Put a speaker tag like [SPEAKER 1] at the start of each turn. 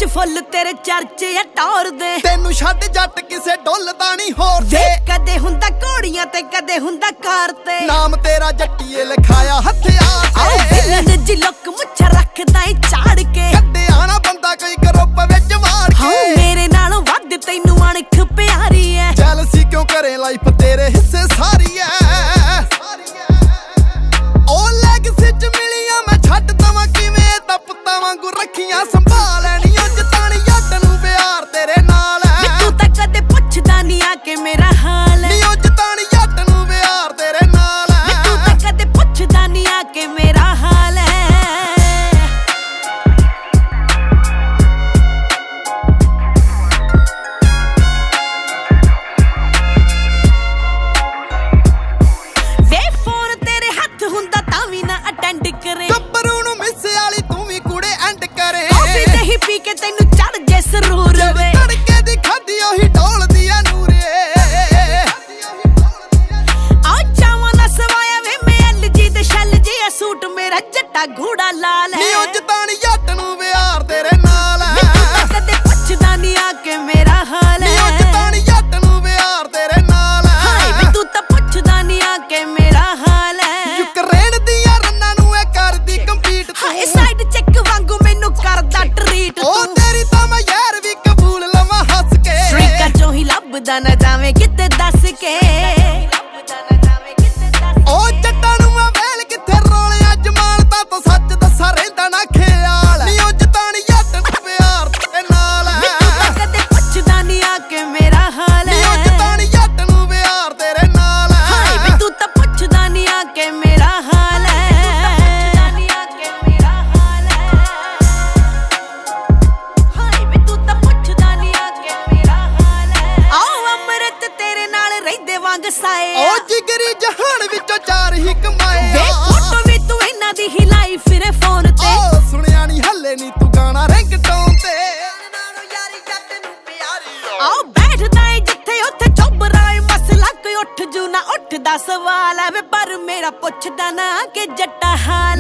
[SPEAKER 1] ਚ ਫੁੱਲ ਤੇਰੇ ਚਰਚੇ ਆ ਟੌਰ ਦੇ।
[SPEAKER 2] ਤੈਨੂੰ ਛੱਡ ਜੱਟ ਕਿਸੇ ਡੁੱਲਦਾ ਨਹੀਂ ਹੋਰ
[SPEAKER 1] ਵੇ ਕਦੇ ਹੁੰਦਾ ਘੋੜੀਆਂ ਤੇ ਕਦੇ ਹੁੰਦਾ ਕਾਰ ਤੇ।
[SPEAKER 2] ਨਾਮ ਤੇਰਾ ਜੱਟੀਏ ਲਿਖਾਇਆ ਹਥਿਆਰ ਤੇ।
[SPEAKER 1] ਵਿਲਨ ਜੀ ਲੁੱਕ ਮੁੱਛ ਰੱਖਦਾ ਏ ਝਾੜ ਕੇ।
[SPEAKER 2] ਕੱਢਿਆ ਨਾ ਬੰਦਾ ਕੋਈ ਗਰੁੱਪ ਵਿੱਚ ਵਾੜ ਕੇ।
[SPEAKER 1] ਮੇਰੇ ਨਾਲੋਂ ਵੱਧ ਤੈਨੂੰ ਅਣਖ ਪਿਆਰੀ ਐ।
[SPEAKER 2] ਜੈਲਸੀ ਕਿਉਂ ਕਰੇ ਲਾਈਫ ਤੇਰੇ ਹਿੱਸੇ ਸਾਰੀ ਐ। ਉਹ ਲੈਗਸੀ ਚ ਮਿਲੀਆਂ ਮੈਂ ਛੱਡ ਦਵਾਂ ਕਿਵੇਂ ਤਾਂ ਪੁੱਤਾਂ ਵਾਂਗੂ ਰੱਖੀਆਂ ਸੰਭਾਲ ਲੈਣੀ। ਉਹ ਜਤਾਣੀ ਜੱਟ ਨੂੰ ਪਿਆਰ ਤੇਰੇ ਨਾਲ ਐ।
[SPEAKER 1] ਤੂੰ ਤਾਂ ਕਦੇ ਪੁੱਛਦਾ ਨਹੀਂ ਆ ਕਿ ਮੇਰਾ ਹਾਲ ਐ।
[SPEAKER 2] ਨੀ ਉਹ ਜਤਾਣੀ ਜੱਟ ਨੂੰ ਪਿਆਰ ਤੇਰੇ ਨਾਲ ਐ।
[SPEAKER 1] ਤੂੰ ਤਾਂ ਕਦੇ ਪੁੱਛਦਾ ਨਹੀਂ ਆ ਕਿ ਮੇਰਾ ਹਾਲ ਐ। ਗੱਭਰੂ
[SPEAKER 2] ਨੂੰ ਮਿੱਸੇ ਵਾਲੀ ਤੂੰ ਵੀ ਕੁੜੇ ਐਂਡ ਕਰੇ।
[SPEAKER 1] ਕਾਫੀ ਨਹੀਂ ਪੀ ਕੇ ਤੈਨੂੰ ਚੜ ਜੇ ਸਰੂਰ ਵੇ।
[SPEAKER 2] ਤੜਕੇ ਦੀ ਖਾਦੀ ਉਹੀ ਢੋਲਦੀ ਆ ਨੂਰੇ।
[SPEAKER 1] ਆ ਚਾਵਾਂ ਨਾ ਸਵਾਇਆ ਵੇ ਮੈਂ ਐਲਜੀ ਤੇ ਸ਼ੈਲ ਜੀ ਆ ਸੂਟ ਮੇਰਾ ਜੱਟਾ ਘੋੜਾ ਲਾਲ ਹੈ।
[SPEAKER 2] ਨੀ ਉਹ ਜਤਾਣੀ ਜੱਟ ਨੂੰ ਪਿਆਰ ਤੇਰੇ ਨਾਲ ਐ।
[SPEAKER 1] ਕਦੇ ਪੁੱਛਦਾ ਨਹੀਂ ਆ ਕਿ ਮੇਰਾ ਹਾਲ ਹੈ।
[SPEAKER 2] ਨੀ ਉਹ ਜਤਾਣੀ ਜੱਟ ਨੂੰ ਪਿਆਰ ਤੇਰੇ ਨਾਲ ਐ।
[SPEAKER 1] ਹਾਏ ਵੇ ਤੂੰ ਤਾਂ ਪੁੱਛਦਾ ਨਹੀਂ ਆ ਕਿ ਮੇਰਾ ਹਾਲ ਹੈ।
[SPEAKER 2] ਯੂਕਰੇਨ ਦੀਆਂ ਰੰਨਾਂ ਨੂੰ ਇਹ ਕਰਦੀ ਕੰਪੀਟ ਤੂੰ।
[SPEAKER 1] ਹਾਏ ਸਾਈਡ ਚੈੱਕ ਵਾਂਗੂ ਮੈਨੂੰ ਕਰਦਾ ਟਰੀਟ ਤੂੰ।
[SPEAKER 2] ਉਹ ਤੇਰੀ ਤਾਂ ਮੈਂ ਯਾਰ ਵੀ ਕਬੂਲ ਲਵਾਂ ਹੱਸ ਕੇ।
[SPEAKER 1] ਸ਼ਰੀਕਾ ਚੋਂ ਹੀ ਲੱਭਦਾ ਨਾ ਜਾਵੇਂ ਕਿਤੇ ਦੱਸ ਕੇ।
[SPEAKER 2] ਉਹ ਜੱਟਾਂ ਨੂੰ ਮੈਂ ਵੇਲ ਕਿੱਥੇ ਰੋਲਿਆ ਜਮਾਨਤਾਂ ਤੋਂ ਸੱਚ ਦੱਸਾਂ ਰਹਿੰਦਾ ਨਾ ਖਿਆਲ। ਨੀ ਉਹ ਜਤਾਣੀ ਜੱਟ ਨੂੰ ਪਿਆਰ ਤੇਰੇ ਨਾਲ ਐ।
[SPEAKER 1] ਕਦੇ ਪੁੱਛਦਾ ਨਹੀਂ ਆ ਕਿ ਮੇਰਾ ਹਾਲ ਹੈ।
[SPEAKER 2] ਨੀ ਉਹ ਜਤਾਣੀ ਜੱਟ ਨੂੰ ਪਿਆਰ ਤੇਰੇ ਨਾਲ ਐ।
[SPEAKER 1] ਹਾਏ ਵੇ ਤੂੰ ਤਾਂ ਪੁੱਛਦਾ ਨਹੀਂ ਆ ਕਿ ਮੇਰਾ ਹਾਲ ਹੈ। ਹਾਏ ਵੇ ਤੂੰ ਤਾਂ ਪੁੱਛਦਾ ਨਹੀਂ ਆ ਕਿ ਮੇਰਾ ਹਾਲ ਹੈ। ਆਓ ਅੰਮ੍ਰਿਤ ਤੇਰੇ ਨਾਲ ਰਹਿੰਦੇ ਵਾਂਗ ਸਾਏ।
[SPEAKER 2] ਉਹ ਜਿਗਰੀ ਜਹਾਨ ਵਿੱਚੋਂ ਚਾਰ ਹੀ ਕਮਾਏ।
[SPEAKER 1] ਵੇ ਫੋਟੋ ਵੀ ਤੂੰ ਇਹਨਾਂ ਦੀ ਹਿਲਾਈ ਫਿਰੇ ਫੋਨ ਤੇ।
[SPEAKER 2] ਉਹ ਸੁਣਿਆ ਨਹੀਂ ਹੱਲੇ ਨਹੀਂ ਤੂੰ ਗਾਣਾ ਰਿੰਗਟੋਨ ਤੇ।
[SPEAKER 1] ਆਓ ਬੈਠਦਾ ਏ ਜਿੱਥੇ ਉੱਥੇ ਚੁੱਭਰਾ ਏ ਮਸਲਾ ਕੋਈ ਉੱਠ ਜੂ ਨਾ ਉੱਠਦਾ ਸਵਾਲ ਐ ਵੇ ਪਰ ਮੇਰਾ ਪੁੱਛਦਾ ਨਾ ਕਿ ਜੱਟਾ ਹਾਲ